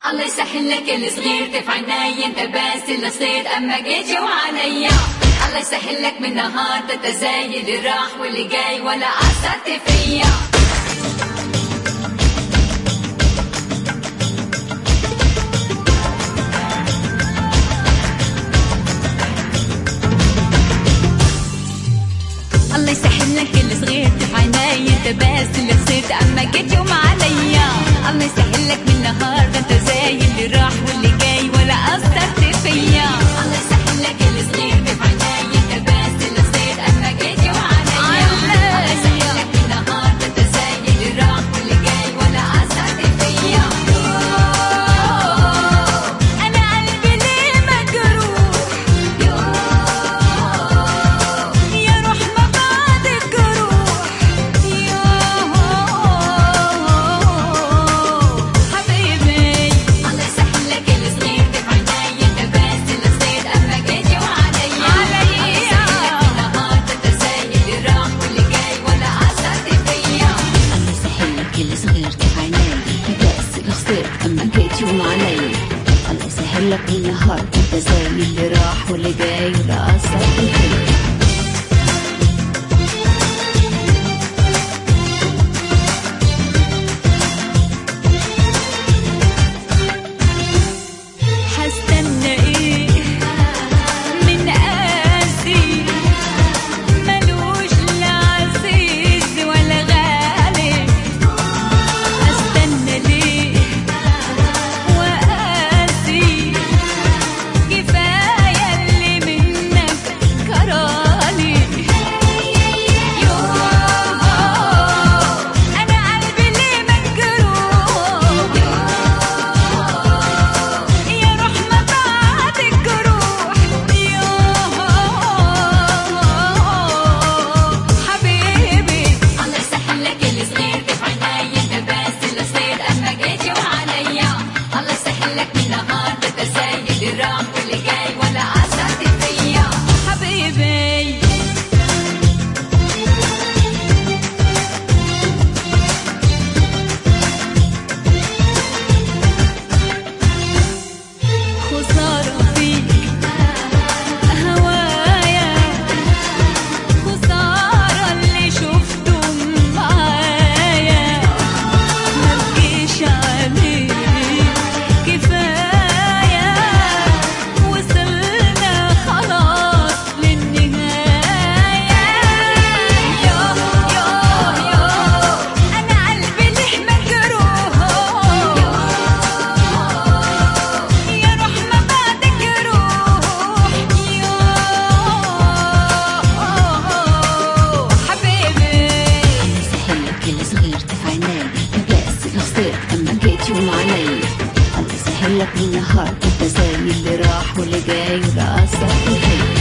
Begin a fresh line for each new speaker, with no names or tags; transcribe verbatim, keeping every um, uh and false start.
الله يسهل لك الصغير في عيني، انت بس اللي صير اما جيت وعليا. الله يسهل لك من نهار تتزايد اللي راح واللي جاي ولا اثرت فيا. الله يسهل لك الصغير في عيني، انت بس اللي صرت اما جيت يوم عليا. الله يسهل لك من نهار ده انت زي اللي راح واللي جاي ولا اثرت فيا. الله يسهل لك الصغير في عيني، انت بس اللي صرت اما جيت يوم عليا. الله يسهل لك من نهار ده انت زي اللي راح واللي جاي ولا اثرت فيا. انا قلبي ليه مجروح، يا روح ما بعدك جروح. حبيبي الله يسهل لك الصغير في عيني، انت بس اللي صيد اما جيت يوم عليا. عليا نهار تتزايد اللي راح واللي جاي ولا اثرت فيا.
الله يسهل لك الصغير في عيني، انت بس اللي خسرت اما جيت يوم علي. الله يسهل لك النهار انت زي اللي راح واللي جاي ولا اثر فيك.
هستنى ايه من قاسي ملوش لا عزيز ولا غالي. استنى ليه وقاسي، كفايه اللي منك كرالي. يوه انا قلبي ليه مجروح، يا روح ما بعدك جروح. يوه حبيبي الله يسهل لك الصغير في عيني، انت بس اللي صير اما جيت يوم عليا. الله يسهل لك من نهار تتزايد اللي راح واللي جاي ولا اثرت فيا. حبيبي خسارة فيك هوايا، خسارة اللي شفته معايا. مبقيش عليك كفاية، وصلنا خلاص للنهاية. يوه يوه يوه أنا قلبي ليه مجروح، يا روح ما بعدك جروح. يوه حبيبي
يسهل لك الصغير في عيني، انت بس اللي خسرت اما جيت يوم علي. الله يسهل لك النهار انت زي اللي راح واللي جاي ولا اثر فيك.